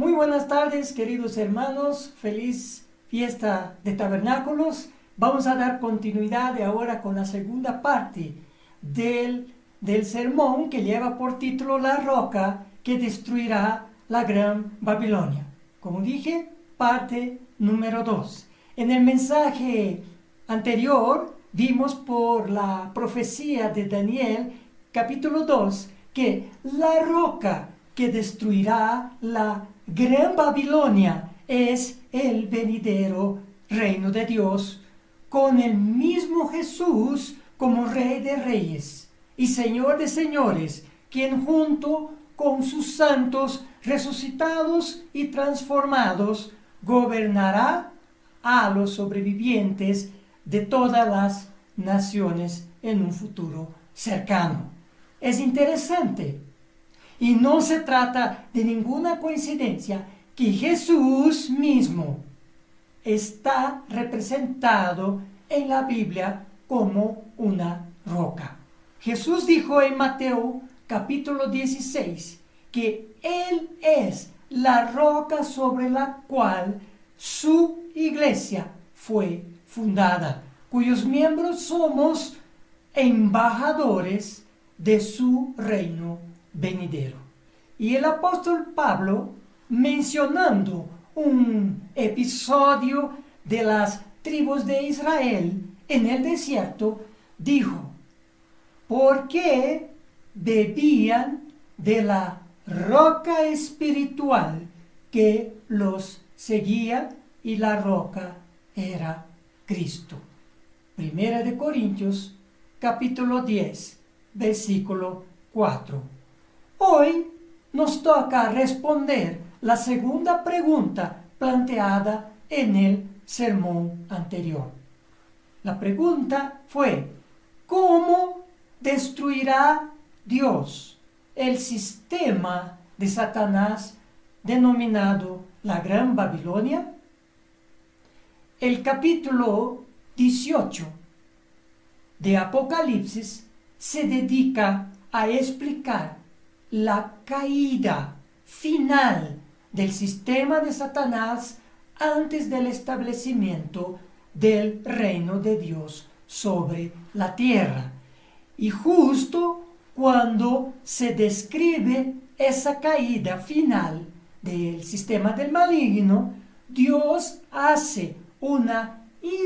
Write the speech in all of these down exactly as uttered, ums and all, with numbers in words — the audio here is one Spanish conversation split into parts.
Muy buenas tardes, queridos hermanos. Feliz fiesta de tabernáculos. Vamos a dar continuidad ahora con la segunda parte del, del sermón que lleva por título La roca que destruirá la gran Babilonia. Como dije, parte número dos. En el mensaje anterior vimos por la profecía de Daniel, capítulo dos, que la roca que destruirá la gran Babilonia es el venidero reino de Dios, con el mismo Jesús como Rey de Reyes y Señor de Señores, quien junto con sus santos resucitados y transformados gobernará a los sobrevivientes de todas las naciones en un futuro cercano. Es interesante. Y no se trata de ninguna coincidencia que Jesús mismo está representado en la Biblia como una roca. Jesús dijo en Mateo capítulo dieciséis que Él es la roca sobre la cual su iglesia fue fundada, cuyos miembros somos embajadores de su reino venidero. Y el apóstol Pablo, mencionando un episodio de las tribus de Israel en el desierto, dijo: ¿por qué bebían de la roca espiritual que los seguía? Y la roca era Cristo. Primera de Corintios capítulo diez, versículo cuatro. Hoy nos toca responder la segunda pregunta planteada en el sermón anterior. La pregunta fue: ¿cómo destruirá Dios el sistema de Satanás denominado la Gran Babilonia? El capítulo dieciocho de Apocalipsis se dedica a explicar la caída final del sistema de Satanás antes del establecimiento del reino de Dios sobre la tierra. Y justo cuando se describe esa caída final del sistema del maligno, Dios hace una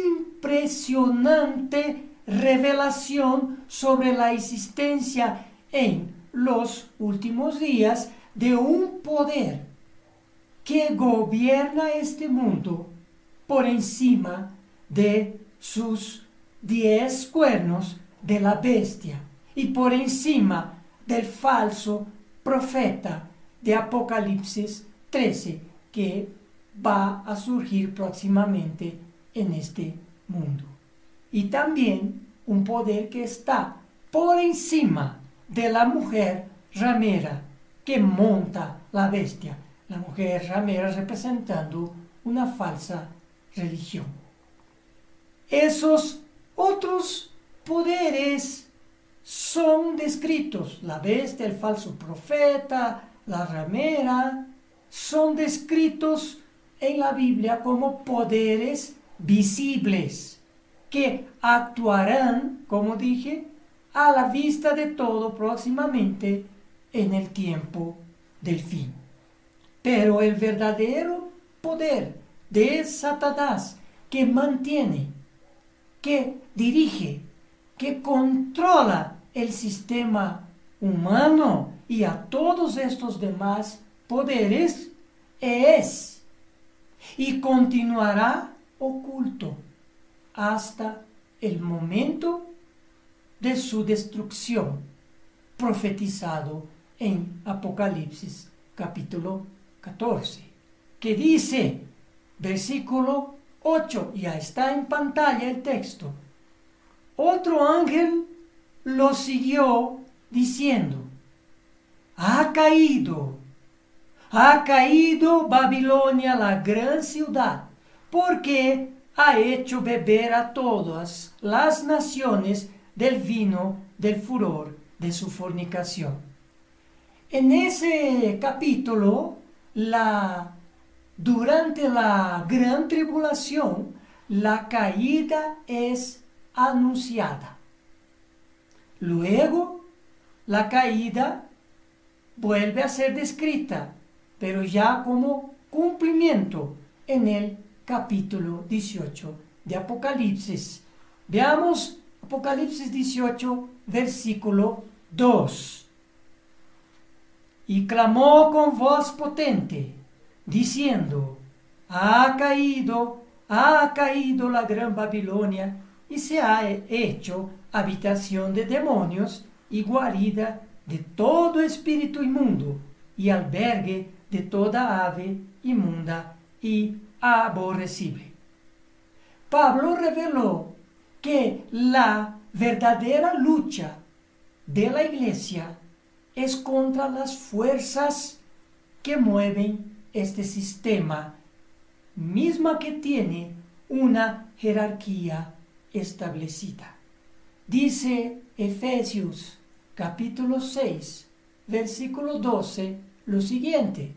impresionante revelación sobre la existencia en los últimos días de un poder que gobierna este mundo por encima de sus diez cuernos de la bestia y por encima del falso profeta de Apocalipsis trece que va a surgir próximamente en este mundo. Y también un poder que está por encima de la mujer ramera que monta la bestia, la mujer ramera representando una falsa religión. Esos otros poderes son descritos, la bestia, el falso profeta, la ramera, son descritos en la Biblia como poderes visibles que actuarán, como dije, a la vista de todo próximamente en el tiempo del fin. Pero el verdadero poder de Satanás que mantiene, que dirige, que controla el sistema humano y a todos estos demás poderes es y continuará oculto hasta el momento de su destrucción, profetizado en Apocalipsis capítulo catorce, que dice, versículo ocho, ya está en pantalla el texto: otro ángel lo siguió diciendo: ha caído, ha caído Babilonia, la gran ciudad, porque ha hecho beber a todas las naciones del vino del furor de su fornicación. En ese capítulo la, durante la gran tribulación, la caída es anunciada. Luego, la caída vuelve a ser descrita, pero ya como cumplimiento en el capítulo dieciocho de Apocalipsis. Veamos Apocalipsis dieciocho, versículo dos. Y clamó con voz potente, diciendo: ha caído, ha caído la gran Babilonia, y se ha hecho habitación de demonios y guarida de todo espíritu inmundo, y albergue de toda ave inmunda y aborrecible. Pablo reveló que la verdadera lucha de la iglesia es contra las fuerzas que mueven este sistema, misma que tiene una jerarquía establecida. Dice Efesios capítulo seis, versículo doce, lo siguiente: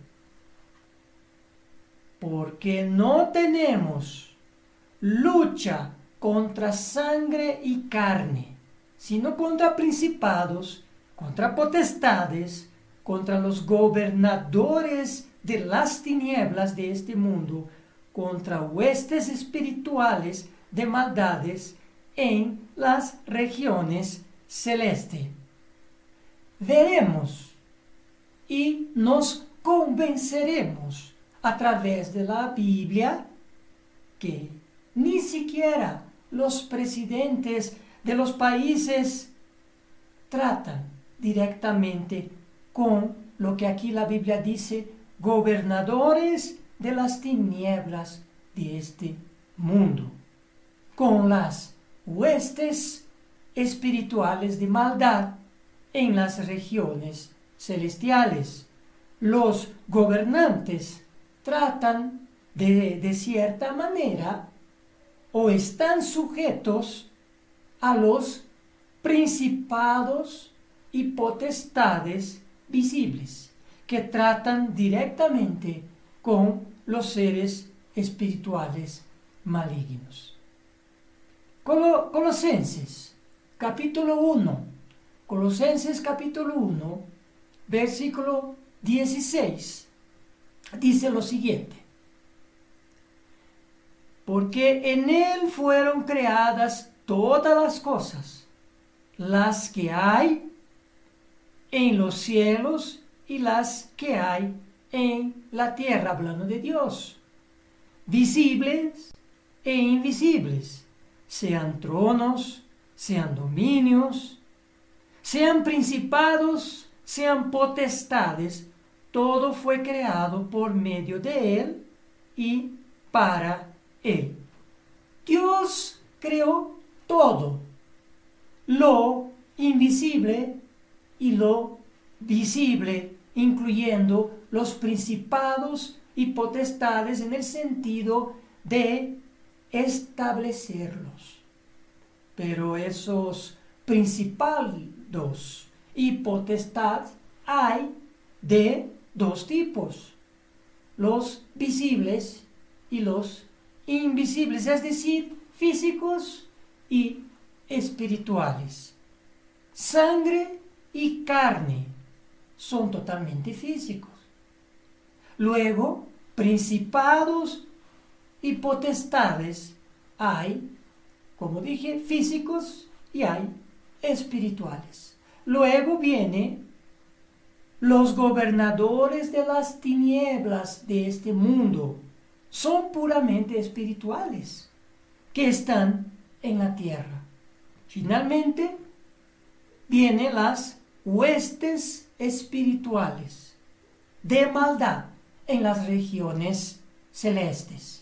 porque no tenemos lucha contra sangre y carne, sino contra principados, contra potestades, contra los gobernadores de las tinieblas de este mundo, contra huestes espirituales de maldades en las regiones celestes. Veremos y nos convenceremos a través de la Biblia que ni siquiera los presidentes de los países tratan directamente con lo que aquí la Biblia dice, gobernadores de las tinieblas de este mundo, con las huestes espirituales de maldad en las regiones celestiales. Los gobernantes tratan de, de cierta manera o están sujetos a los principados y potestades visibles que tratan directamente con los seres espirituales malignos. Col- Colosenses capítulo uno, Colosenses capítulo uno, versículo dieciséis, dice lo siguiente: porque en él fueron creadas todas las cosas, las que hay en los cielos y las que hay en la tierra, hablando de Dios, visibles e invisibles, sean tronos, sean dominios, sean principados, sean potestades, todo fue creado por medio de él y para él. Dios creó todo, lo invisible y lo visible, incluyendo los principados y potestades en el sentido de establecerlos. Pero esos principados y potestades hay de dos tipos: los visibles y los invisibles, es decir, físicos y espirituales. Sangre y carne son totalmente físicos. Luego, principados y potestades hay, como dije, físicos y hay espirituales. Luego viene los gobernadores de las tinieblas de este mundo. Son puramente espirituales, que están en la tierra. Finalmente, vienen las huestes espirituales de maldad en las regiones celestes.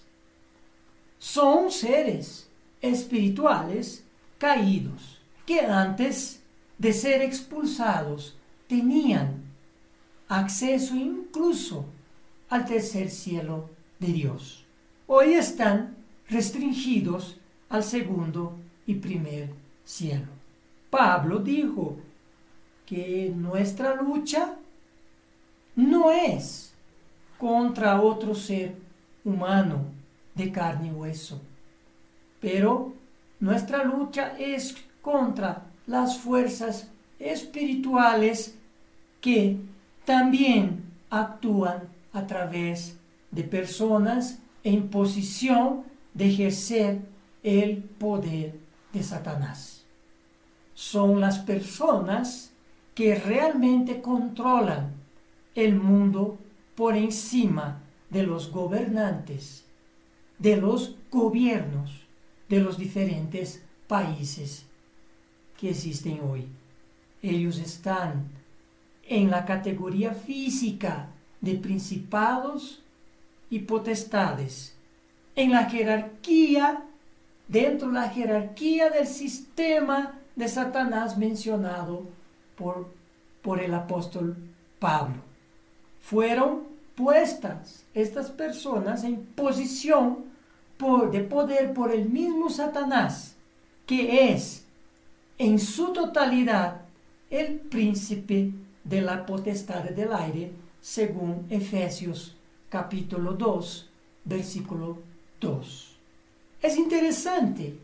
Son seres espirituales caídos que antes de ser expulsados tenían acceso incluso al tercer cielo de Dios. Hoy están restringidos al segundo y primer cielo. Pablo dijo que nuestra lucha no es contra otro ser humano de carne y hueso. Pero nuestra lucha es contra las fuerzas espirituales que también actúan a través de personas en posición de ejercer el poder de Satanás. Son las personas que realmente controlan el mundo por encima de los gobernantes, de los gobiernos de los diferentes países que existen hoy. Ellos están en la categoría física de principados y potestades, en la jerarquía, dentro de la jerarquía del sistema de Satanás mencionado por, por el apóstol Pablo. Fueron puestas estas personas en posición por, de poder por el mismo Satanás, que es en su totalidad el príncipe de la potestad del aire, según Efesios capítulo dos, versículo dos. Es interesante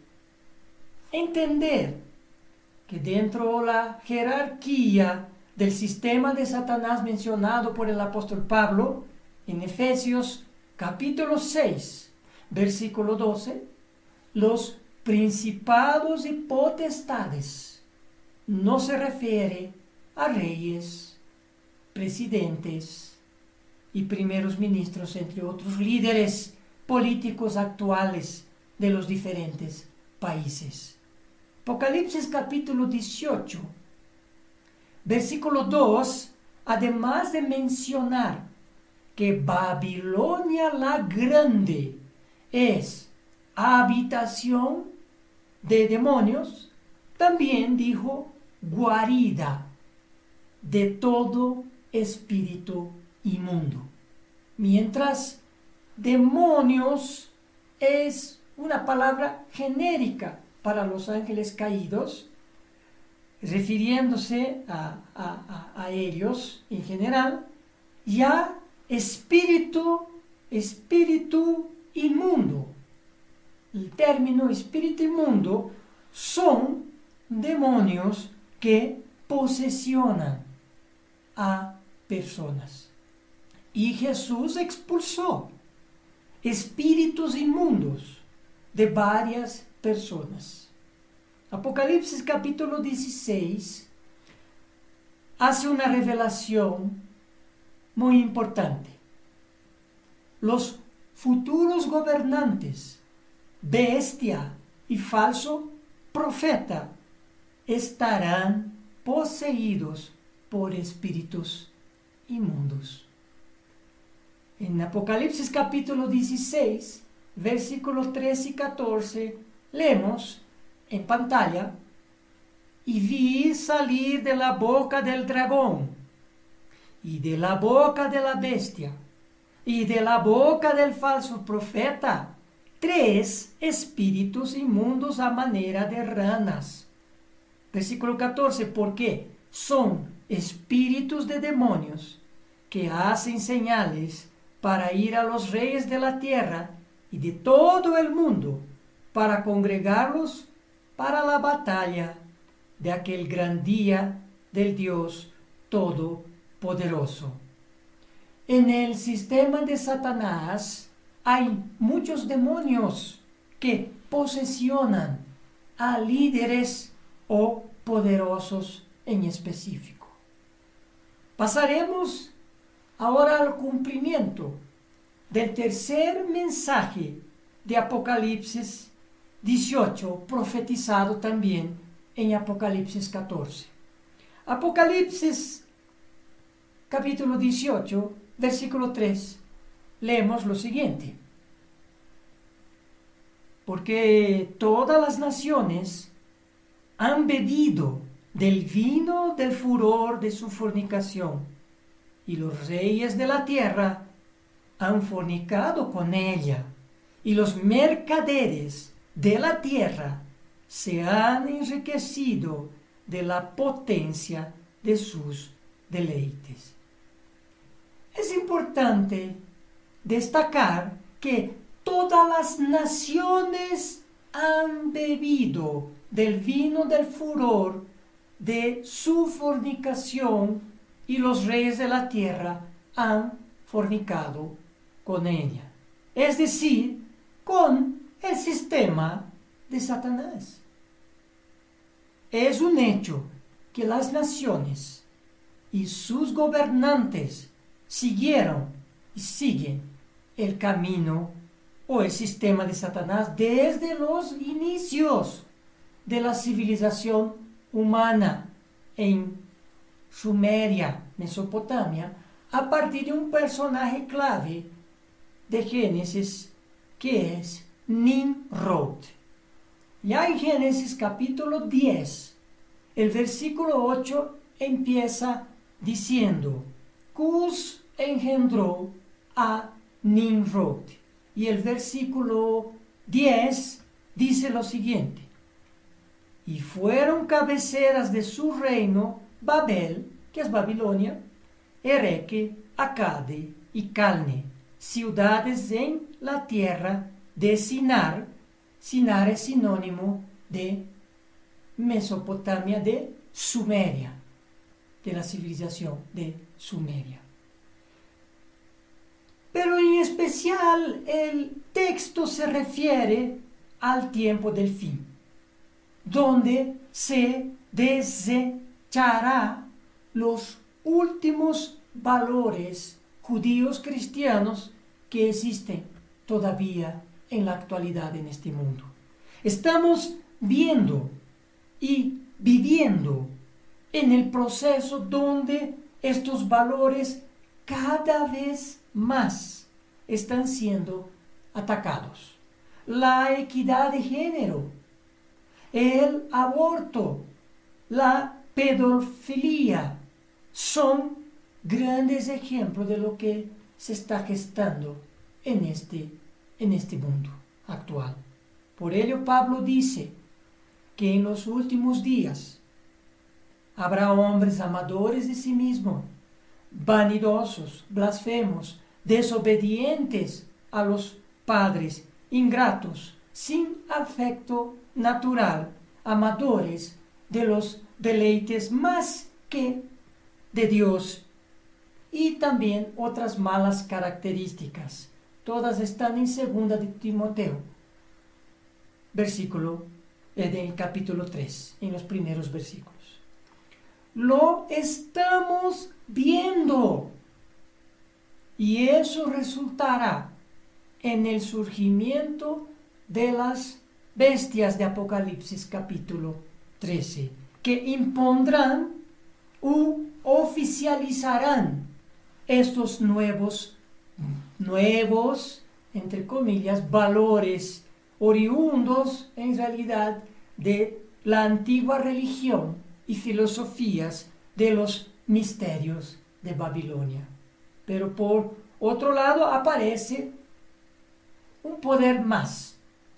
entender que dentro de la jerarquía del sistema de Satanás mencionado por el apóstol Pablo, en Efesios capítulo seis, versículo doce, los principados y potestades no se refiere a reyes, presidentes y primeros ministros, entre otros líderes políticos actuales de los diferentes países. Apocalipsis capítulo dieciocho, versículo dos, además de mencionar que Babilonia la Grande es habitación de demonios, también dijo guarida de todo espíritu inmundo. Mientras demonios es una palabra genérica para los ángeles caídos, refiriéndose a, a, a, a ellos en general, ya espíritu, espíritu inmundo. El término espíritu inmundo son demonios que posesionan a personas. Y Jesús expulsó espíritus inmundos de varias personas. Apocalipsis capítulo dieciséis hace una revelación muy importante. Los futuros gobernantes, bestia y falso profeta, estarán poseídos por espíritus inmundos. En Apocalipsis capítulo dieciséis, versículos trece y catorce, leemos en pantalla: y vi salir de la boca del dragón, y de la boca de la bestia, y de la boca del falso profeta, tres espíritus inmundos a manera de ranas. Versículo catorce, porque son espíritus de demonios que hacen señales para ir a los reyes de la tierra y de todo el mundo, para congregarlos para la batalla de aquel gran día del Dios Todopoderoso. En el sistema de Satanás hay muchos demonios que posesionan a líderes o poderosos en específico. Pasaremos ahora al cumplimiento del tercer mensaje de Apocalipsis dieciocho, profetizado también en Apocalipsis catorce. Apocalipsis capítulo dieciocho, versículo tres, leemos lo siguiente: porque todas las naciones han bebido del vino del furor de su fornicación, y los reyes de la tierra han fornicado con ella, y los mercaderes de la tierra se han enriquecido de la potencia de sus deleites. Es importante destacar que todas las naciones han bebido del vino del furor de su fornicación y los reyes de la tierra han fornicado con ella. Es decir, con el sistema de Satanás. Es un hecho que las naciones y sus gobernantes siguieron y siguen el camino o el sistema de Satanás desde los inicios de la civilización humana en Sumeria, Mesopotamia, a partir de un personaje clave de Génesis que es Nimrod. Ya en Génesis capítulo diez, el versículo ocho empieza diciendo: Cus engendró a Nimrod. Y el versículo diez dice lo siguiente: y fueron cabeceras de su reino Babel, que es Babilonia, Ereque, Acade y Calne, ciudades en la tierra de Sinar. Sinar es sinónimo de Mesopotamia, de Sumeria, de la civilización de Sumeria. Pero en especial el texto se refiere al tiempo del fin, donde se desechará los últimos valores judíos cristianos que existen todavía en la actualidad en este mundo. Estamos viendo y viviendo en el proceso donde estos valores cada vez más están siendo atacados. La equidad de género, el aborto, la pedofilia son grandes ejemplos de lo que se está gestando en este, en este mundo actual. Por ello Pablo dice que en los últimos días habrá hombres amadores de sí mismos, vanidosos, blasfemos, desobedientes a los padres, ingratos, sin afecto natural, amadores de los deleites más que de Dios, y también otras malas características. Todas están en segunda de Timoteo, versículo eh, del capítulo tres, en los primeros versículos. Lo estamos viendo, y eso resultará en el surgimiento de las bestias de Apocalipsis capítulo trece, que impondrán u oficializarán estos nuevos, nuevos, entre comillas, valores oriundos en realidad de la antigua religión y filosofías de los misterios de Babilonia. Pero por otro lado aparece un poder más: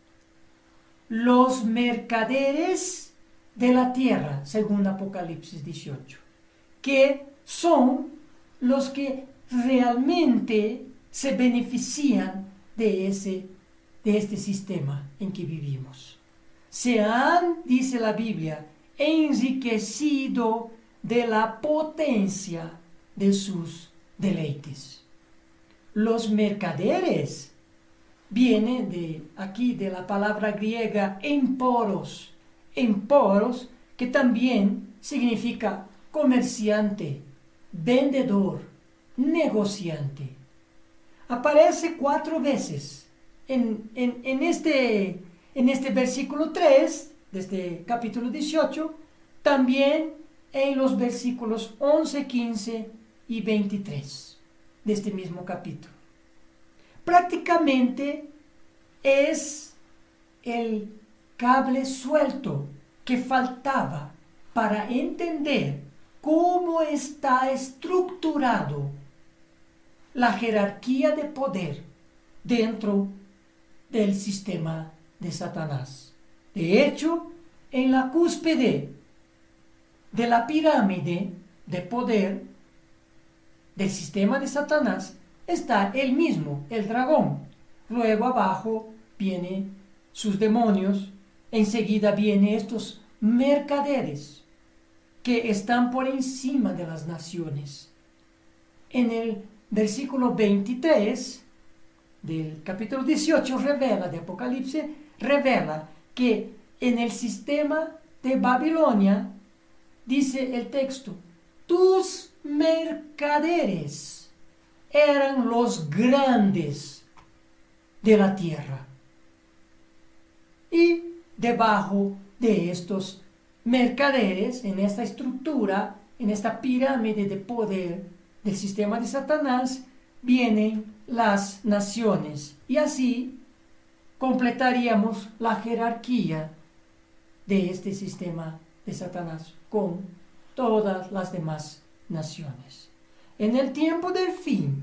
los mercaderes de la tierra, según Apocalipsis dieciocho, que son los que realmente se benefician de, ese, de este sistema en que vivimos. Se han, dice la Biblia, enriquecido de la potencia de sus deleites. Los mercaderes viene de aquí de la palabra griega emporos, emporos que también significa comerciante, vendedor, negociante. Aparece cuatro veces en, en, en, este, en este versículo tres de este capítulo dieciocho, también en los versículos once, quince y veintitrés de este mismo capítulo. Prácticamente es el cable suelto que faltaba para entender cómo está estructurado la jerarquía de poder dentro del sistema de Satanás. De hecho, en la cúspide de la pirámide de poder del sistema de Satanás está él mismo, el dragón. Luego abajo vienen sus demonios. Enseguida vienen estos mercaderes que están por encima de las naciones. En el versículo veintitrés del capítulo dieciocho revela, de Apocalipsis, revela que en el sistema de Babilonia, dice el texto, tus mercaderes eran los grandes de la tierra. Y debajo de estos mercaderes, en esta estructura, en esta pirámide de poder del sistema de Satanás, vienen las naciones. Y así completaríamos la jerarquía de este sistema de Satanás con todas las demás naciones. En el tiempo del fin,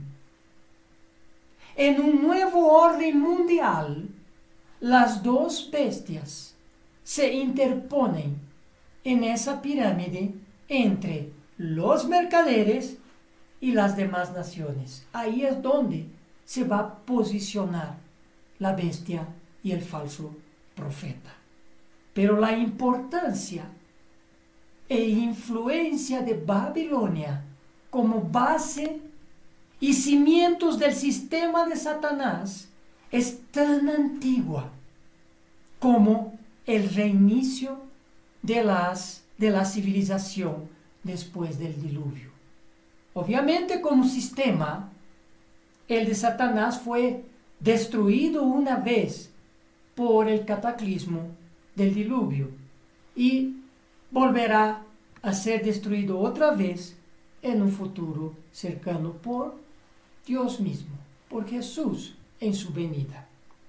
en un nuevo orden mundial, las dos bestias se interponen en esa pirámide entre los mercaderes y las demás naciones. Ahí es donde se va a posicionar la bestia y el falso profeta. Pero la importancia e influencia de Babilonia como base y cimientos del sistema de Satanás es tan antigua como el reinicio de, las, de la civilización después del diluvio. Obviamente, como sistema, el de Satanás fue destruido una vez por el cataclismo del diluvio y volverá a ser destruido otra vez en un futuro cercano por Dios mismo, por Jesús en su venida.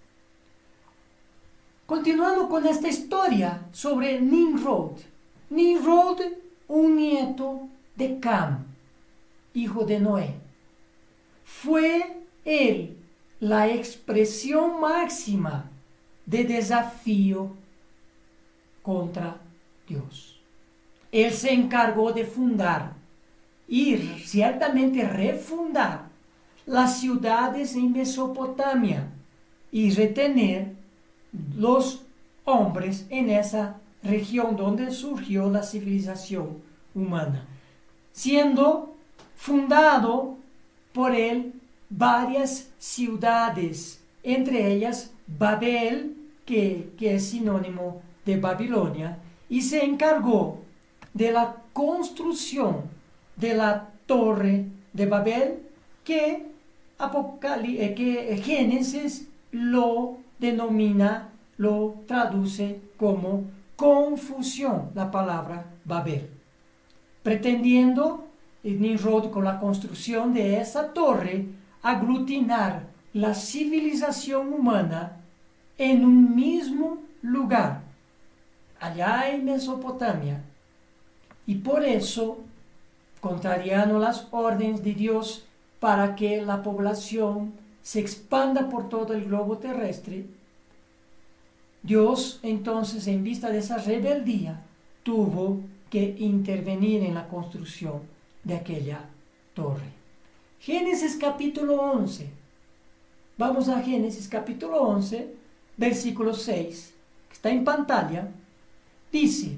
Continuando con esta historia sobre Nimrod. Nimrod, un nieto de Cam, hijo de Noé. Fue él la expresión máxima de desafío contra Dios. Él se encargó de fundar y ciertamente refundar las ciudades en Mesopotamia y retener los hombres en esa región donde surgió la civilización humana, siendo fundado por él varias ciudades, entre ellas Babel, que, que es sinónimo de Babilonia, y se encargó de la construcción de la torre de Babel, que, Apocalí- eh, que Génesis lo denomina, lo traduce como confusión, la palabra Babel, pretendiendo Nimrod con la construcción de esa torre aglutinar la civilización humana en un mismo lugar, allá en Mesopotamia, y por eso, contrariando las órdenes de Dios para que la población se expanda por todo el globo terrestre, Dios entonces, en vista de esa rebeldía, tuvo que intervenir en la construcción de aquella torre. Génesis capítulo once. Vamos a Génesis capítulo once, versículo seis, que está en pantalla. Dice: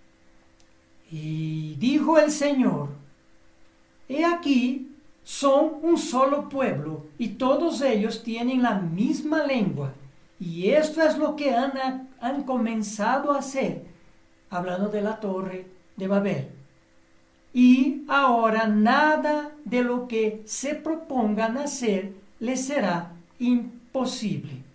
y dijo el Señor, he aquí, son un solo pueblo, y todos ellos tienen la misma lengua, y esto es lo que han, han comenzado a hacer, hablando de la torre de Babel. Y ahora nada de lo que se propongan hacer les será imposible.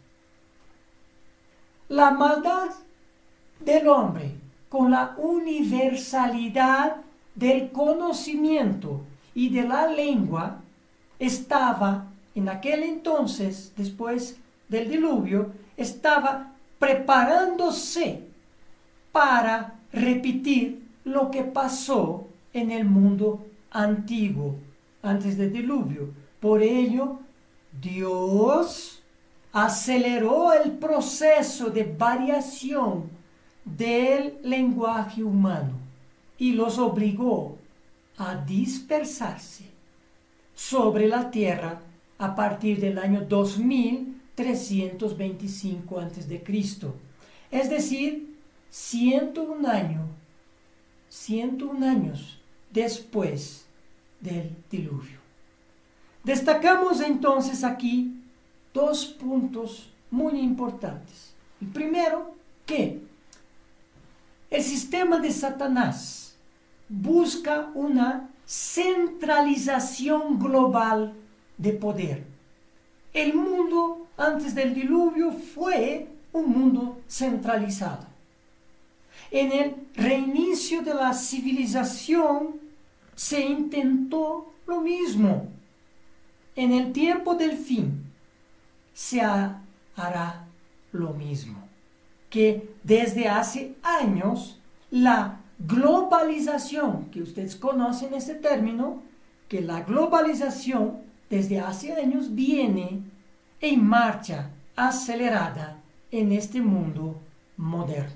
La maldad del hombre con la universalidad del conocimiento y de la lengua estaba en aquel entonces, después del diluvio, estaba preparándose para repetir lo que pasó en el mundo antiguo, antes del diluvio. Por ello, Dios aceleró el proceso de variación del lenguaje humano y los obligó a dispersarse sobre la tierra a partir del año dos mil trescientos veinticinco antes de Cristo. Es decir, ciento un años, ciento un años después del diluvio. Destacamos entonces aquí dos puntos muy importantes. El primero, que el sistema de Satanás busca una centralización global de poder. El mundo antes del diluvio fue un mundo centralizado. En el reinicio de la civilización se intentó lo mismo. En el tiempo del fin se hará lo mismo, que desde hace años la globalización, que ustedes conocen este término, que la globalización desde hace años viene en marcha acelerada en este mundo moderno.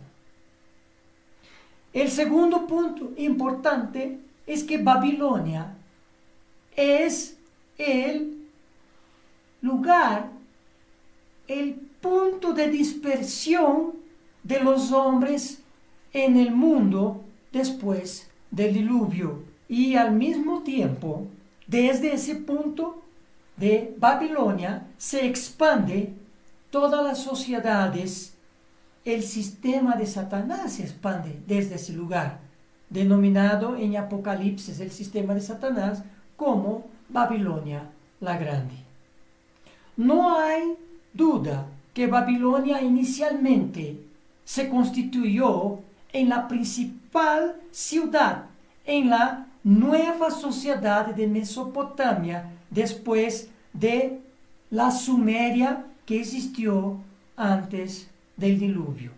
El segundo punto importante es que Babilonia es el lugar, el punto de dispersión de los hombres en el mundo después del diluvio, y al mismo tiempo, desde ese punto de Babilonia se expande todas las sociedades. El sistema de Satanás se expande desde ese lugar, denominado en Apocalipsis el sistema de Satanás como Babilonia la Grande. No hay duda que Babilonia inicialmente se constituyó en la principal ciudad en la nueva sociedad de Mesopotamia después de la Sumeria que existió antes del diluvio.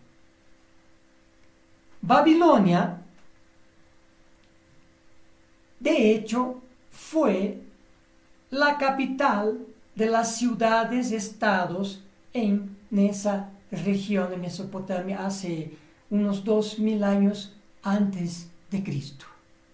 Babilonia, de hecho, fue la capital de las ciudades-estados en esa región de Mesopotamia hace unos dos mil años antes de Cristo.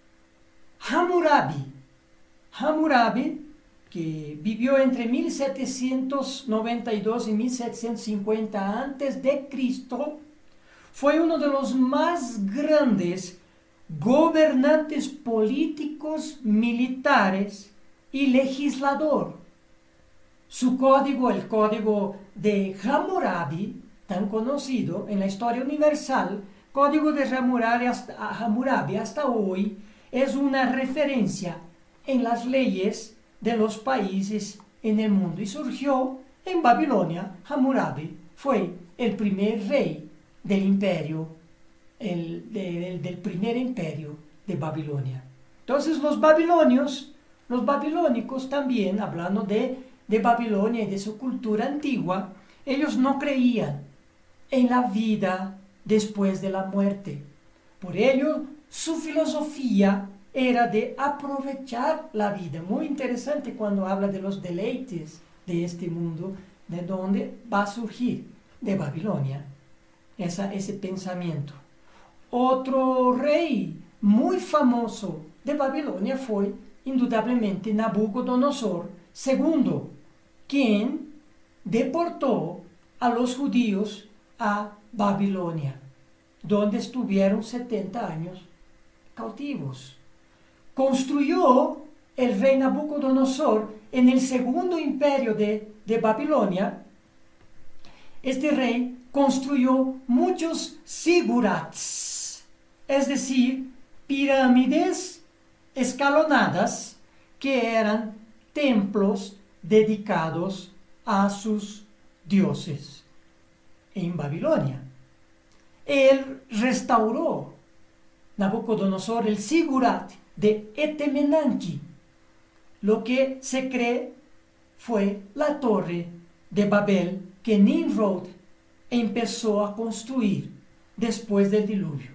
Hammurabi, Hammurabi, que vivió entre mil setecientos noventa y dos y mil setecientos cincuenta antes de Cristo, fue uno de los más grandes gobernantes políticos, militares y legislador. Su código, el código de Hammurabi, tan conocido en la historia universal, código de Hammurabi hasta, Hammurabi hasta hoy, es una referencia en las leyes de los países en el mundo, y surgió en Babilonia. Hammurabi fue el primer rey del imperio, el, de, del primer imperio de Babilonia. Entonces los babilonios, los babilónicos también, hablando de, de Babilonia y de su cultura antigua, ellos no creían en la vida después de la muerte. Por ello, su filosofía era de aprovechar la vida. Muy interesante cuando habla de los deleites de este mundo, de donde va a surgir, de Babilonia, esa, ese pensamiento. Otro rey muy famoso de Babilonia fue indudablemente Nabucodonosor segundo, quien deportó a los judíos a Babilonia, donde estuvieron setenta años cautivos. Construyó el rey Nabucodonosor en el segundo imperio de, de Babilonia. Este rey construyó muchos zigurats, es decir, pirámides escalonadas que eran templos dedicados a sus dioses en Babilonia. Él restauró, Nabucodonosor, el zigurat de Etemenanchi, lo que se cree fue la torre de Babel que Nimrod empezó a construir después del diluvio.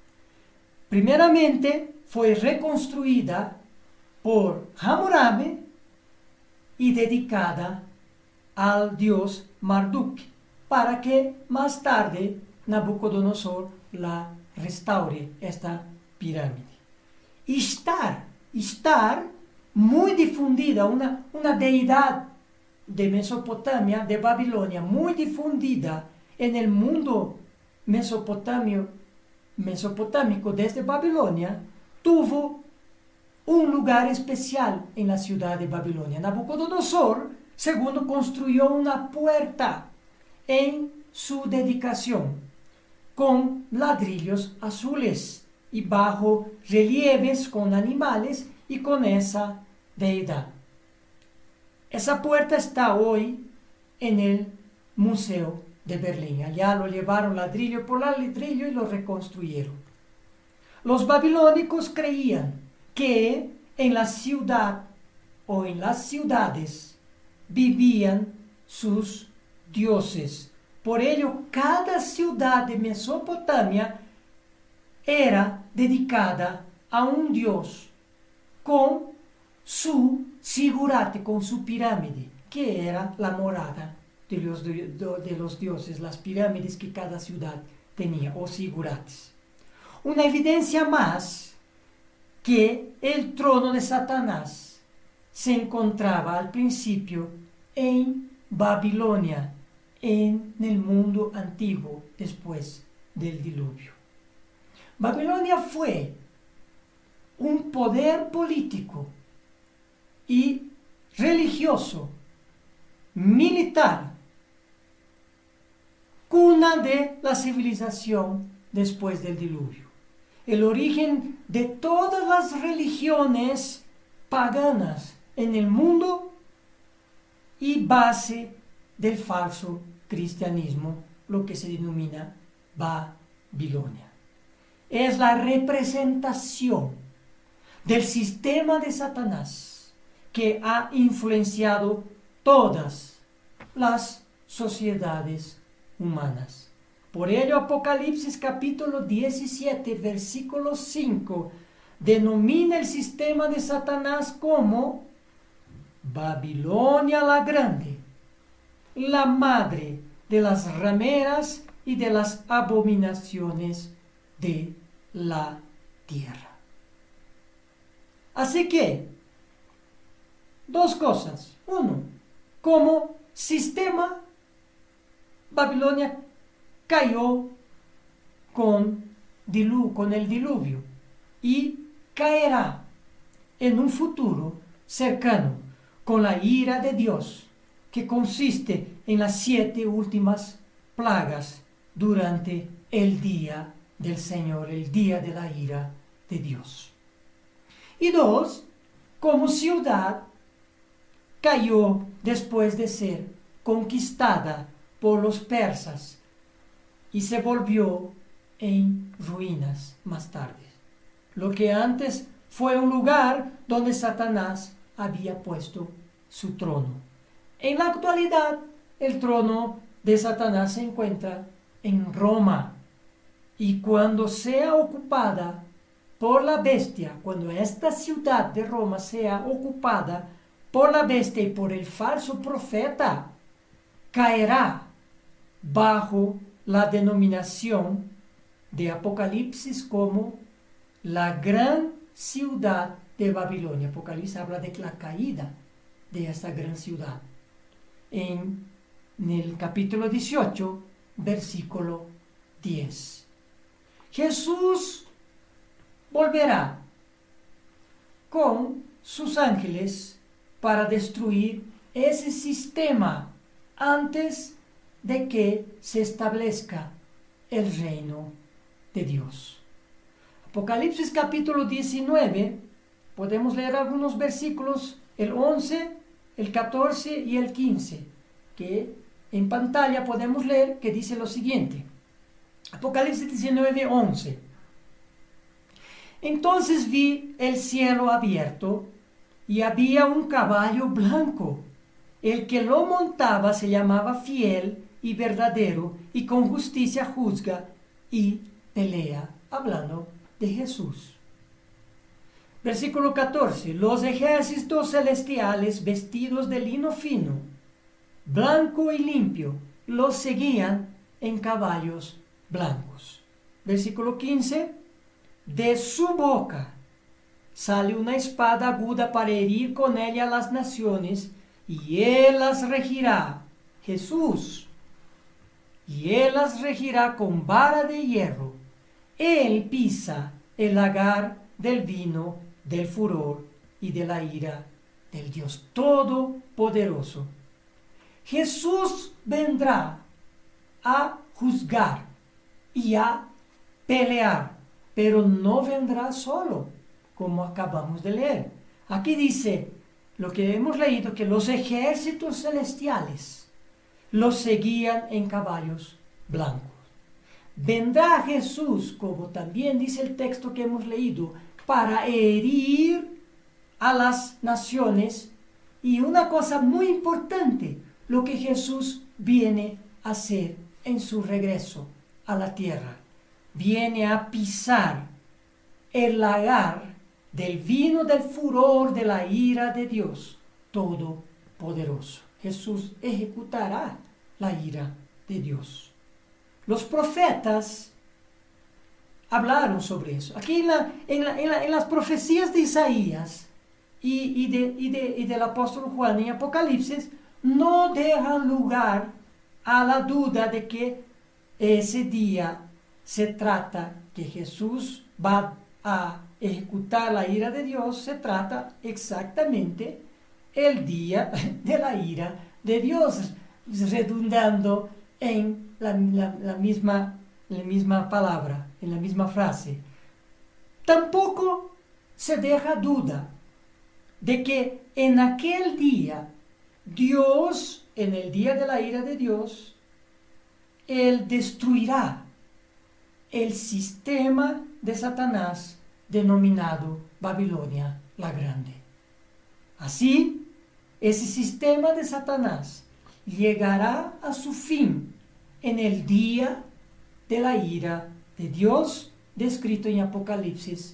Primeramente fue reconstruida por Hammurabi y dedicada al dios Marduk, para que más tarde Nabucodonosor la restaure, esta pirámide. Ishtar, Ishtar, muy difundida, una, una deidad de Mesopotamia, de Babilonia, muy difundida en el mundo mesopotamio, mesopotámico desde Babilonia, tuvo un lugar especial en la ciudad de Babilonia. Nabucodonosor segundo construyó una puerta en su dedicación con ladrillos azules y bajo relieves con animales y con esa deidad. Esa puerta está hoy en el Museo de Berlín. Allá lo llevaron ladrillo por ladrillo y lo reconstruyeron. Los babilónicos creían que en la ciudad o en las ciudades vivían sus dioses. Por ello, cada ciudad de Mesopotamia era dedicada a un dios con su zigurate, con su pirámide, que era la morada de los, de, de los dioses, las pirámides que cada ciudad tenía, o zigurates. Una evidencia más que el trono de Satanás se encontraba al principio en Babilonia, en el mundo antiguo después del diluvio. Babilonia fue un poder político y religioso, militar, cuna de la civilización después del diluvio. El origen de todas las religiones paganas en el mundo y base del falso cristianismo, lo que se denomina Babilonia. Es la representación del sistema de Satanás que ha influenciado todas las sociedades humanas. Por ello, Apocalipsis capítulo diecisiete, versículo cinco, denomina el sistema de Satanás como Babilonia la Grande, la madre de las rameras y de las abominaciones de la tierra. Así que, dos cosas. Uno, como sistema, Babilonia cayó con, dilu- con el diluvio y caerá en un futuro cercano con la ira de Dios, que consiste en las siete últimas plagas durante el día del Señor, el día de la ira de Dios. Y dos, como ciudad cayó después de ser conquistada por los persas y se volvió en ruinas más tarde. Lo que antes fue un lugar donde Satanás había puesto su trono. En la actualidad, el trono de Satanás se encuentra en Roma. Y cuando sea ocupada por la bestia, cuando esta ciudad de Roma sea ocupada por la bestia y por el falso profeta, caerá bajo la denominación de Apocalipsis como la gran ciudad de Babilonia. Apocalipsis habla de la caída de esta gran ciudad. En, en el capítulo dieciocho, versículo diez. Jesús volverá con sus ángeles para destruir ese sistema antes de que se establezca el reino de Dios. Apocalipsis capítulo diecinueve, podemos leer algunos versículos, el once, el catorce y el quince, que en pantalla podemos leer, que dice lo siguiente. Apocalipsis diecinueve, once. Entonces vi el cielo abierto y había un caballo blanco. El que lo montaba se llamaba Fiel y Verdadero, y con justicia juzga y pelea, hablando de Jesús. Versículo catorce. Los ejércitos celestiales vestidos de lino fino, blanco y limpio, los seguían en caballos blancos. Versículo quince. De su boca sale una espada aguda para herir con ella las naciones, y Él las regirá, Jesús, y Él las regirá con vara de hierro. Él pisa el lagar del vino, del furor y de la ira del Dios Todopoderoso. Jesús vendrá a juzgar y a pelear, pero no vendrá solo, como acabamos de leer. Aquí dice lo que hemos leído, que los ejércitos celestiales los seguían en caballos blancos. Vendrá Jesús, como también dice el texto que hemos leído, para herir a las naciones. Y una cosa muy importante, lo que Jesús viene a hacer en su regreso a la tierra. Viene a pisar el lagar del vino del furor de la ira de Dios Todopoderoso. Jesús ejecutará la ira de Dios. Los profetas hablaron sobre eso. Aquí en, la, en, la, en, la, en las profecías de Isaías y, y, de, y, de, y del apóstol Juan en Apocalipsis, no dejan lugar a la duda de que ese día se trata que Jesús va a ejecutar la ira de Dios. Se trata exactamente el día de la ira de Dios, redundando en la, la, la, misma, la misma palabra, en la misma frase. Tampoco se deja duda de que en aquel día Dios, en el día de la ira de Dios, Él destruirá el sistema de Satanás denominado Babilonia la Grande. Así, ese sistema de Satanás llegará a su fin en el día de la ira de Dios, descrito en Apocalipsis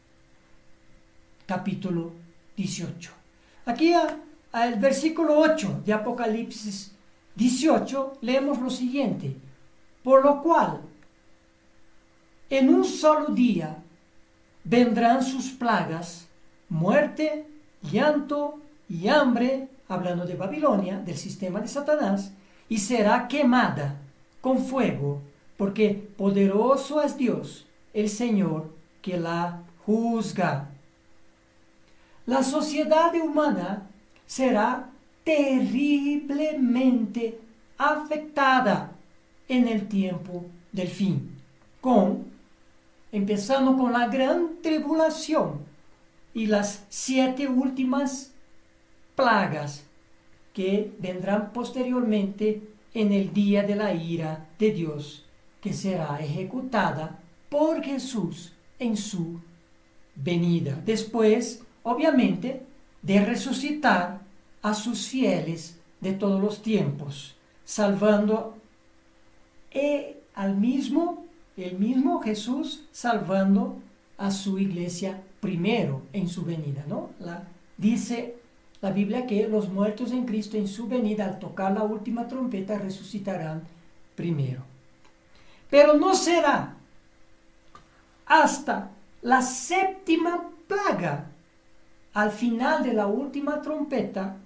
capítulo dieciocho. Aquí al versículo ocho de Apocalipsis dieciocho leemos lo siguiente: por lo cual en un solo día vendrán sus plagas, muerte, llanto y hambre, hablando de Babilonia, del sistema de Satanás, y será quemada con fuego, porque poderoso es Dios, el Señor, que la juzga. La sociedad humana será terriblemente afectada en el tiempo del fin, con, empezando con la gran tribulación y las siete últimas plagas que vendrán posteriormente en el día de la ira de Dios, que será ejecutada por Jesús en su venida. Después, obviamente, de resucitar a sus fieles de todos los tiempos, salvando eh, al mismo, el mismo Jesús salvando a su iglesia primero en su venida, ¿no? La, dice la Biblia que los muertos en Cristo en su venida, al tocar la última trompeta, resucitarán primero. Pero no será hasta la séptima plaga, al final de la última trompeta,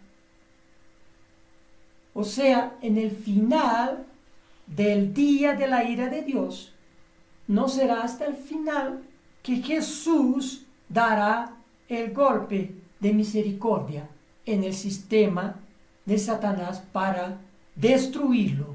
o sea, en el final del día de la ira de Dios, no será hasta el final que Jesús dará el golpe de misericordia en el sistema de Satanás para destruirlo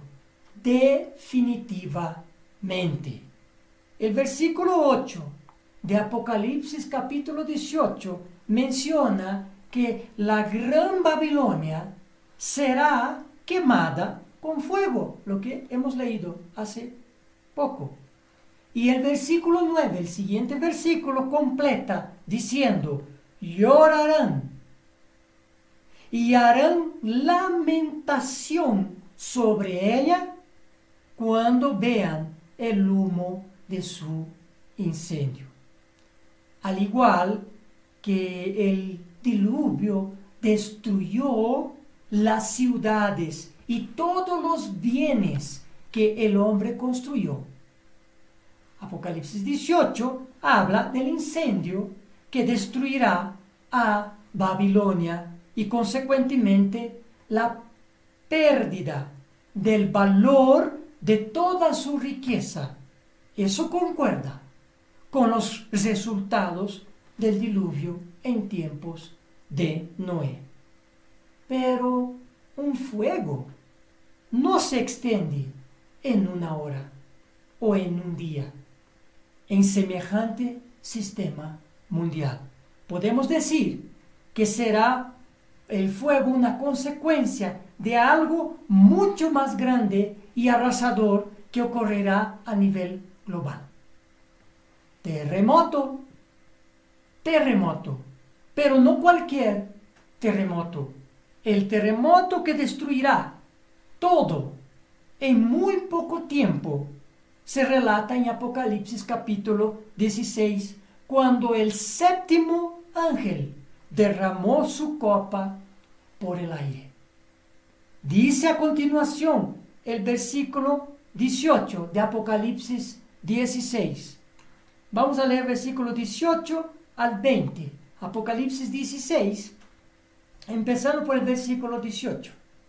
definitivamente. El versículo ocho de Apocalipsis capítulo dieciocho menciona que la gran Babilonia será quemada con fuego, lo que hemos leído hace poco. Y el versículo nueve, el siguiente versículo, completa diciendo: llorarán y harán lamentación sobre ella cuando vean el humo de su incendio. Al igual que el diluvio destruyó las ciudades y todos los bienes que el hombre construyó, Apocalipsis dieciocho habla del incendio que destruirá a Babilonia y consecuentemente la pérdida del valor de toda su riqueza. Eso concuerda con los resultados del diluvio en tiempos de Noé. Pero un fuego no se extiende en una hora o en un día en semejante sistema mundial. Podemos decir que será el fuego una consecuencia de algo mucho más grande y arrasador que ocurrirá a nivel global. Terremoto, terremoto, pero no cualquier terremoto. El terremoto que destruirá todo en muy poco tiempo se relata en Apocalipsis capítulo dieciséis, cuando el séptimo ángel derramó su copa por el aire. Dice a continuación el versículo dieciocho de Apocalipsis dieciséis. Vamos a leer versículo dieciocho al veinte. Apocalipsis dieciséis, empezando por el versículo dieciocho.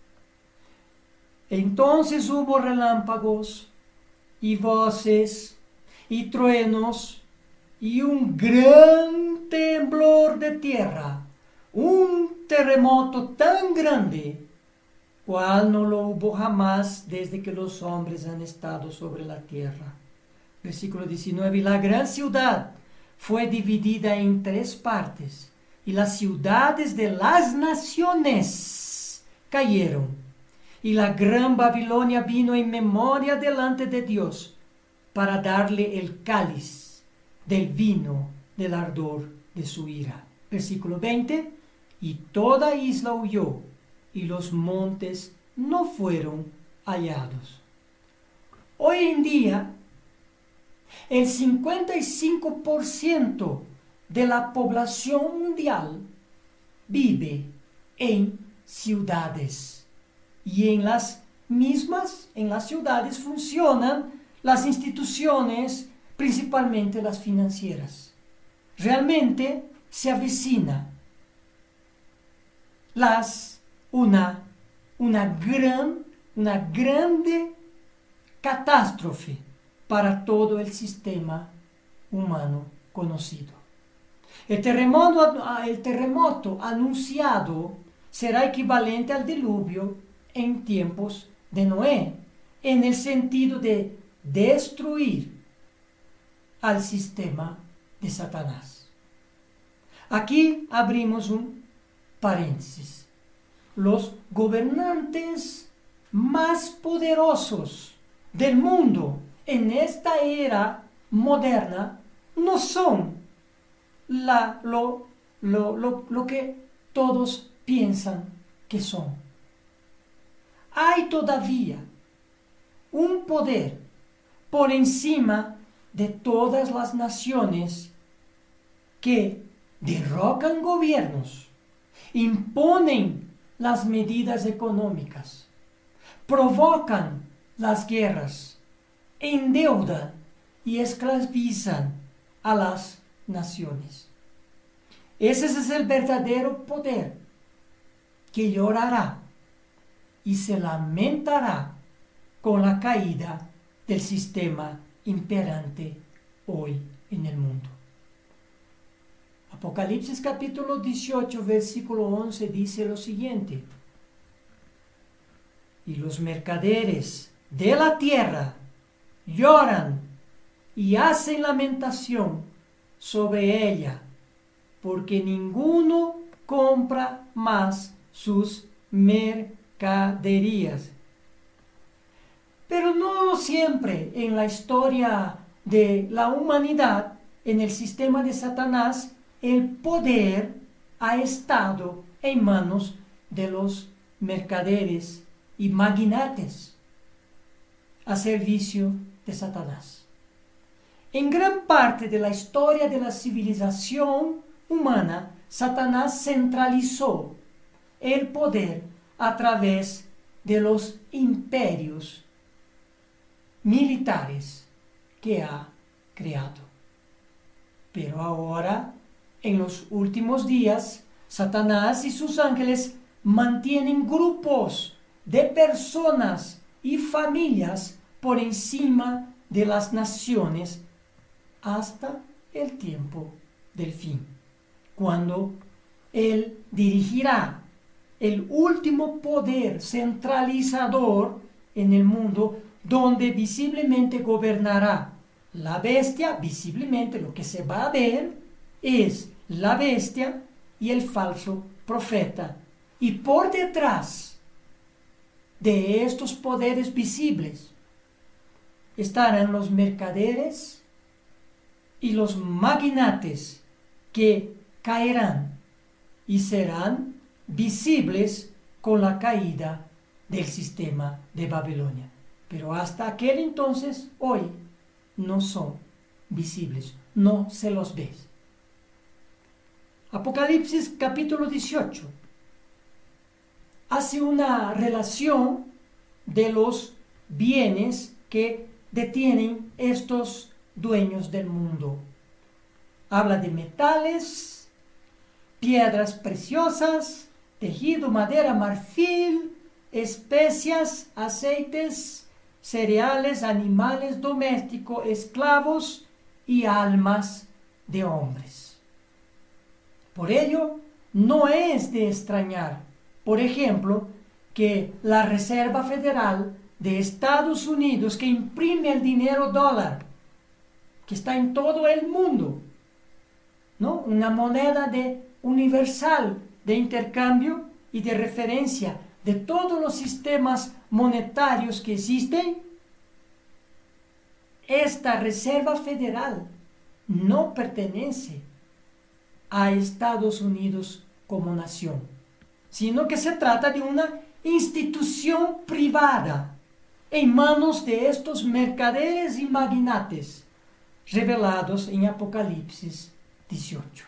Entonces hubo relámpagos y voces y truenos y un gran temblor de tierra, un terremoto tan grande cual no lo hubo jamás desde que los hombres han estado sobre la tierra. Versículo diecinueve. Y la gran ciudad fue dividida en tres partes, y las ciudades de las naciones cayeron, y la gran Babilonia vino en memoria delante de Dios para darle el cáliz del vino del ardor de su ira. Versículo veinte. Y toda isla huyó, y los montes no fueron hallados. Hoy en día, el cincuenta y cinco por ciento de la población mundial vive en ciudades. Y en las mismas, en las ciudades funcionan las instituciones, principalmente las financieras. Realmente se avecina las, una, una, gran, una grande catástrofe para todo el sistema humano conocido. El terremoto, el terremoto anunciado será equivalente al diluvio en tiempos de Noé, en el sentido de destruir al sistema de Satanás. Aquí abrimos un paréntesis. Los gobernantes más poderosos del mundo en esta era moderna no son la, lo, lo, lo, lo que todos piensan que son. Hay todavía un poder por encima de todas las naciones que derrocan gobiernos, imponen las medidas económicas, provocan las guerras, endeudan y esclavizan a las naciones. Ese es el verdadero poder que llorará y se lamentará con la caída del sistema imperante hoy en el mundo. Apocalipsis capítulo dieciocho, versículo once dice lo siguiente: y los mercaderes de la tierra lloran y hacen lamentación sobre ella, porque ninguno compra más sus mercaderías. Pero no siempre en la historia de la humanidad, en el sistema de Satanás, el poder ha estado en manos de los mercaderes y magnates a servicio de Satanás. En gran parte de la historia de la civilización humana, Satanás centralizó el poder a través de los imperios militares que ha creado. Pero ahora, en los últimos días, Satanás y sus ángeles mantienen grupos de personas y familias por encima de las naciones hasta el tiempo del fin, cuando Él dirigirá el último poder centralizador en el mundo, donde visiblemente gobernará la bestia. Visiblemente lo que se va a ver es la bestia y el falso profeta. Y por detrás de estos poderes visibles estarán los mercaderes y los magnates que caerán y serán visibles con la caída del sistema de Babilonia. Pero hasta aquel entonces, hoy, no son visibles, no se los ve. Apocalipsis capítulo dieciocho hace una relación de los bienes que detienen estos dueños del mundo. Habla de metales, piedras preciosas, tejido, madera, marfil, especias, aceites, cereales, animales domésticos, esclavos y almas de hombres. Por ello, no es de extrañar, por ejemplo, que la Reserva Federal de Estados Unidos, que imprime el dinero dólar, que está en todo el mundo, ¿no? Una moneda de universal de intercambio y de referencia de todos los sistemas monetarios que existen. Esta Reserva Federal no pertenece a Estados Unidos como nación, sino que se trata de una institución privada en manos de estos mercaderes y magnates revelados en Apocalipsis dieciocho.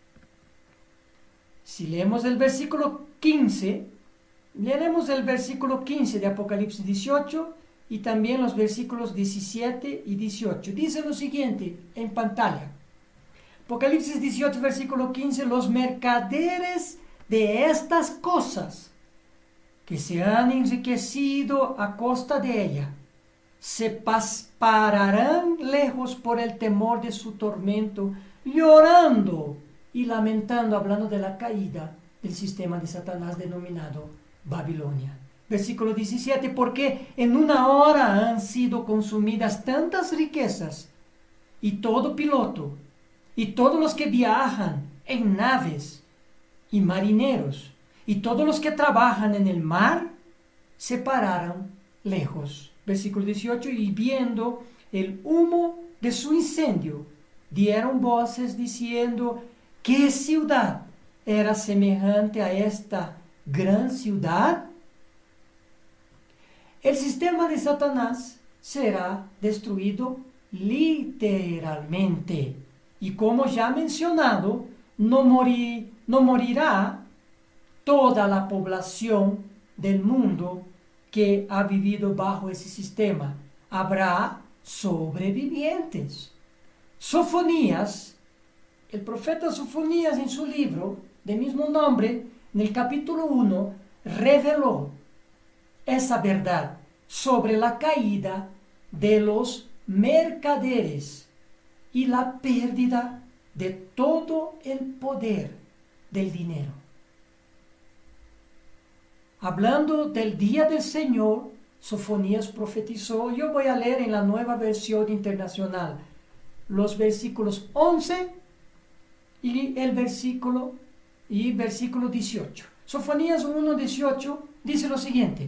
Si leemos el versículo quince, leeremos el versículo quince de Apocalipsis dieciocho y también los versículos diecisiete y dieciocho. Dice lo siguiente en pantalla. Apocalipsis dieciocho, versículo quince: los mercaderes de estas cosas que se han enriquecido a costa de ella se pararán lejos por el temor de su tormento, llorando y lamentando, hablando de la caída del sistema de Satanás denominado Babilonia. Versículo diecisiete: porque en una hora han sido consumidas tantas riquezas, y todo piloto, y todos los que viajan en naves, y marineros, y todos los que trabajan en el mar, se pararon lejos. Versículo dieciocho: y viendo el humo de su incendio, dieron voces diciendo: ¿qué ciudad era semejante a esta gran ciudad? El sistema de Satanás será destruido literalmente. Y como ya mencionado, no, morir, no morirá toda la población del mundo que ha vivido bajo ese sistema. Habrá sobrevivientes. Sofonías, el profeta Sofonías, en su libro de mismo nombre, en el capítulo uno, reveló esa verdad sobre la caída de los mercaderes y la pérdida de todo el poder del dinero. Hablando del día del Señor, Sofonías profetizó. Yo voy a leer en la Nueva Versión Internacional los versículos once y el versículo y versículo dieciocho. Sofonías uno, dieciocho dice lo siguiente: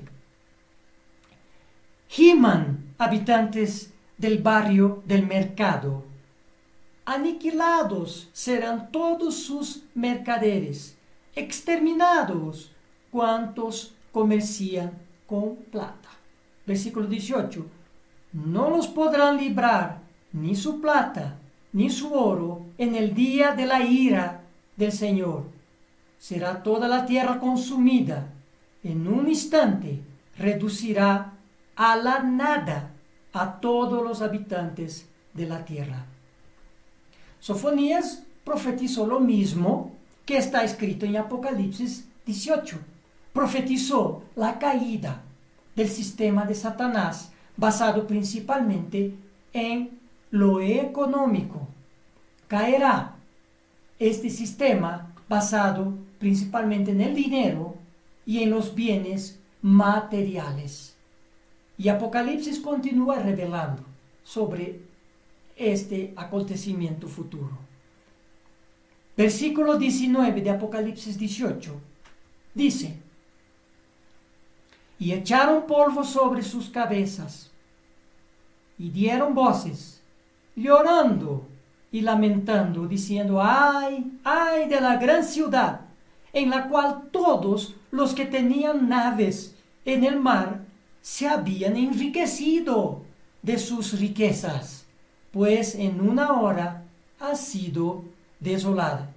giman, habitantes del barrio del mercado, aniquilados serán todos sus mercaderes, exterminados cuantos comercian con plata. Versículo dieciocho: no los podrán librar ni su plata ni su oro en el día de la ira del Señor. Será toda la tierra consumida. En un instante reducirá a la nada a todos los habitantes de la tierra. Sofonías profetizó lo mismo que está escrito en Apocalipsis dieciocho. profetizó la caída del sistema de Satanás, basado principalmente en lo económico. Caerá este sistema basado principalmente en el dinero y en los bienes materiales. Y Apocalipsis continúa revelando sobre este acontecimiento futuro. Versículo diecinueve de Apocalipsis dieciocho dice: y echaron polvo sobre sus cabezas, y dieron voces, llorando y lamentando, diciendo: ay, ay de la gran ciudad, en la cual todos los que tenían naves en el mar se habían enriquecido de sus riquezas, pues en una hora ha sido desolada.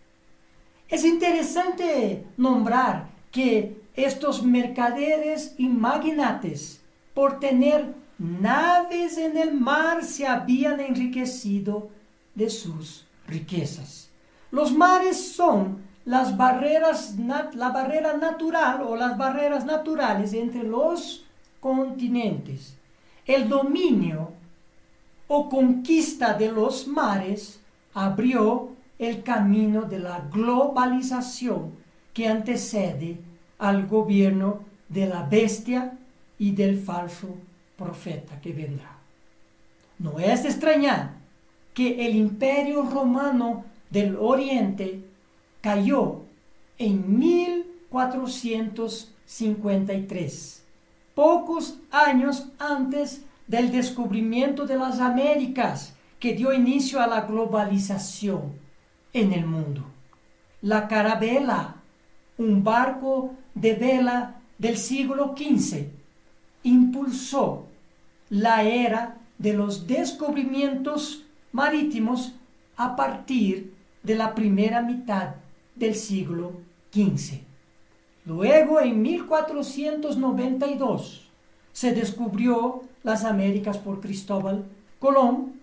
Es interesante nombrar que estos mercaderes y magnates, por tener naves en el mar, se habían enriquecido de sus riquezas. Los mares son las barreras, la barrera natural o las barreras naturales entre los continentes. El dominio o conquista de los mares abrió el camino de la globalización que antecede al gobierno de la bestia y del falso profeta que vendrá. No es de extrañar que el imperio romano del Oriente cayó en mil cuatrocientos cincuenta y tres, pocos años antes del descubrimiento de las Américas, que dio inicio a la globalización en el mundo. La carabela, un barco de vela del siglo quince, impulsó la era de los descubrimientos marítimos a partir de la primera mitad del siglo quince. Luego, en mil cuatrocientos noventa y dos, se descubrió las Américas por Cristóbal Colón.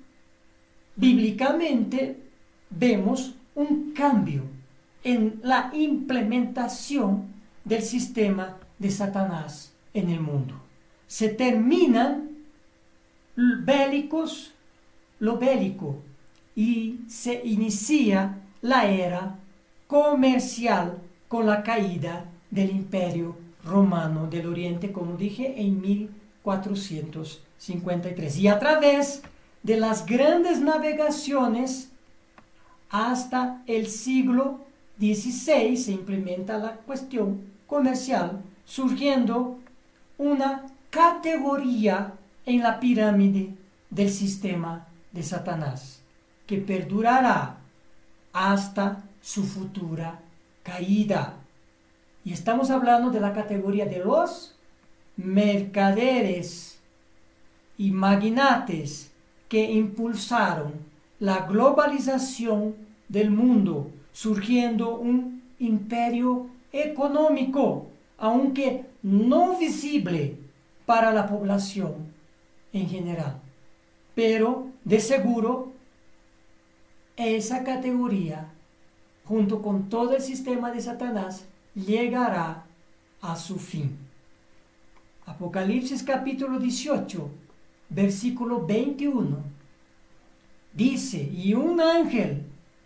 Bíblicamente vemos un cambio en la implementación del sistema de Satanás en el mundo. Se terminan bélicos, lo bélico, y se inicia la era comercial con la caída del Imperio Romano del Oriente, como dije, en mil cuatrocientos cincuenta y tres. Y a través de las grandes navegaciones hasta el siglo dieciséis se implementa la cuestión comercial, surgiendo una categoría en la pirámide del sistema de Satanás, que perdurará hasta su futura caída. Y estamos hablando de la categoría de los mercaderes y magnates que impulsaron la globalización del mundo, surgiendo un imperio económico, aunque no visible para la población en general. Pero de seguro esa categoría, junto con todo el sistema de Satanás, llegará a su fin. Apocalipsis capítulo dieciocho, versículo veintiuno, dice: y un ángel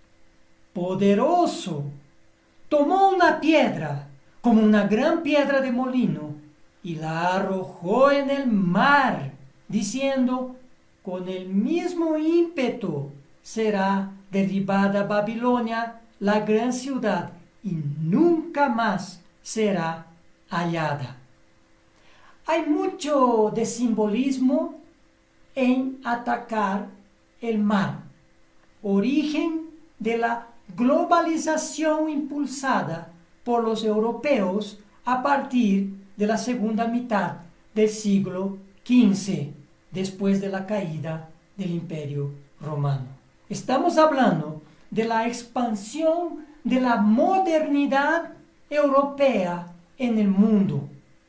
poderoso tomó una piedra, como una gran piedra de molino, y la arrojó en el mar, diciendo: con el mismo ímpetu será derribada Babilonia, la gran ciudad, y nunca más será hallada. Hay mucho de simbolismo en atacar el mar, origen de la globalización impulsada por los europeos a partir de la segunda mitad del siglo quince, después de la caída del Imperio Romano. Estamos hablando de la expansión de la modernidad europea en el mundo.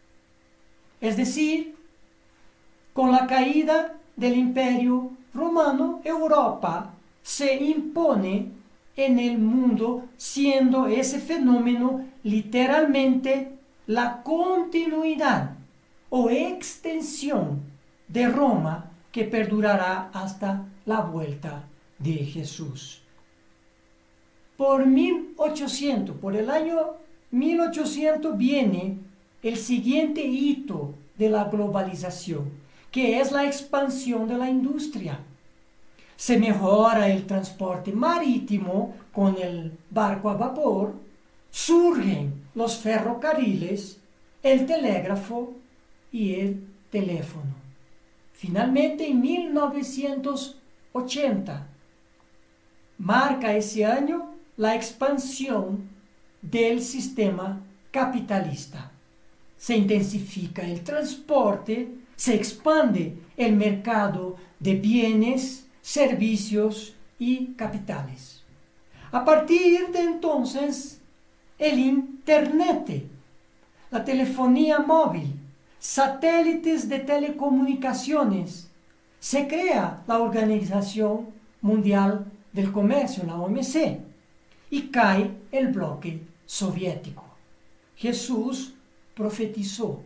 Es decir, con la caída del Imperio Romano, Europa se impone en el mundo, siendo ese fenómeno literalmente la continuidad o extensión de Roma que perdurará hasta la vuelta de Jesús. Por mil ochocientos, por el año mil ochocientos viene el siguiente hito de la globalización, que es la expansión de la industria. Se mejora el transporte marítimo con el barco a vapor, surgen los ferrocarriles, el telégrafo y el teléfono. Finalmente, en mil novecientos ochenta, marca ese año la expansión del sistema capitalista. Se intensifica el transporte, se expande el mercado de bienes, servicios y capitales. A partir de entonces, el Internet, la telefonía móvil, satélites de telecomunicaciones, se crea la Organización Mundial del Comercio, la O M C, y cae el bloque soviético. Jesús profetizó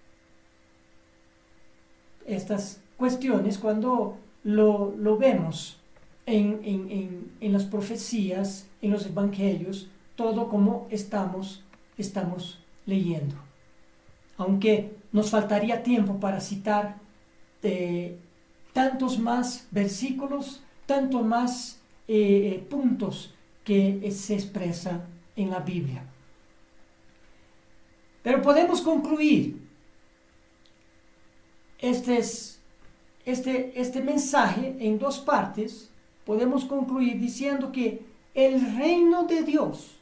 estas cuestiones cuando lo, lo vemos en, en, en, en las profecías, en los evangelios, todo como estamos, estamos leyendo. Aunque nos faltaría tiempo para citar eh, tantos más versículos, tantos más eh, puntos que se expresan en la Biblia. Pero podemos concluir este, este, este mensaje en dos partes. Podemos concluir diciendo que el reino de Dios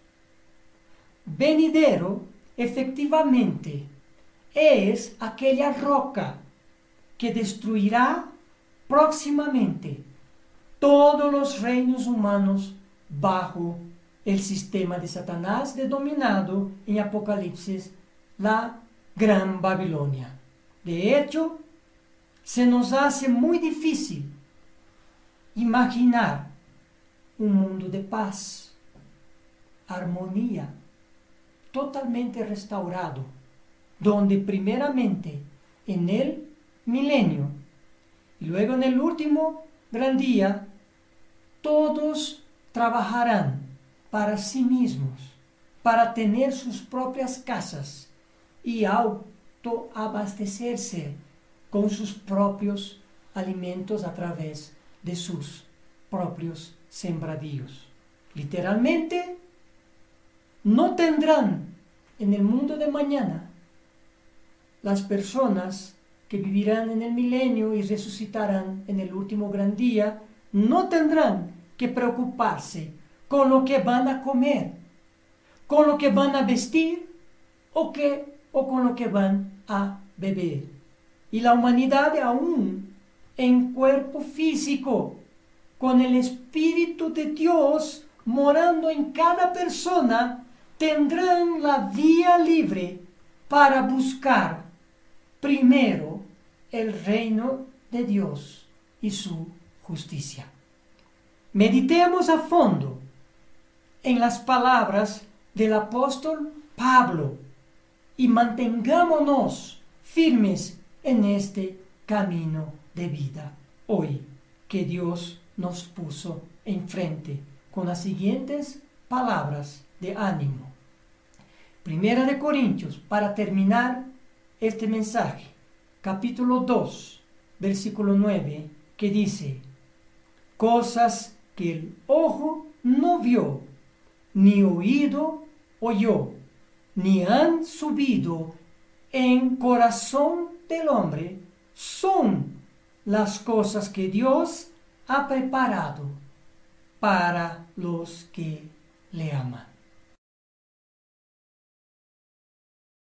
venidero efectivamente es aquella roca que destruirá próximamente todos los reinos humanos bajo el sistema de Satanás, denominado en Apocalipsis la Gran Babilonia. De hecho, se nos hace muy difícil imaginar un mundo de paz, armonía, totalmente restaurado, donde primeramente en el milenio y luego en el último gran día, todos trabajarán para sí mismos, para tener sus propias casas y autoabastecerse con sus propios alimentos a través de sus propios sembradíos. Literalmente, no tendrán en el mundo de mañana las personas que vivirán en el milenio y resucitarán en el último gran día, no tendrán que preocuparse con lo que van a comer, con lo que van a vestir o, que, o con lo que van a beber. Y la humanidad aún en cuerpo físico, con el Espíritu de Dios morando en cada persona, tendrán la vía libre para buscar primero el reino de Dios y su justicia. Meditemos a fondo en las palabras del apóstol Pablo y mantengámonos firmes en este camino de vida hoy que Dios nos puso enfrente con las siguientes palabras de ánimo. Primera de Corintios, para terminar este mensaje, capítulo dos, versículo nueve, que dice: cosas que el ojo no vio, ni oído oyó, ni han subido en corazón del hombre, son las cosas que Dios ha preparado para los que le aman.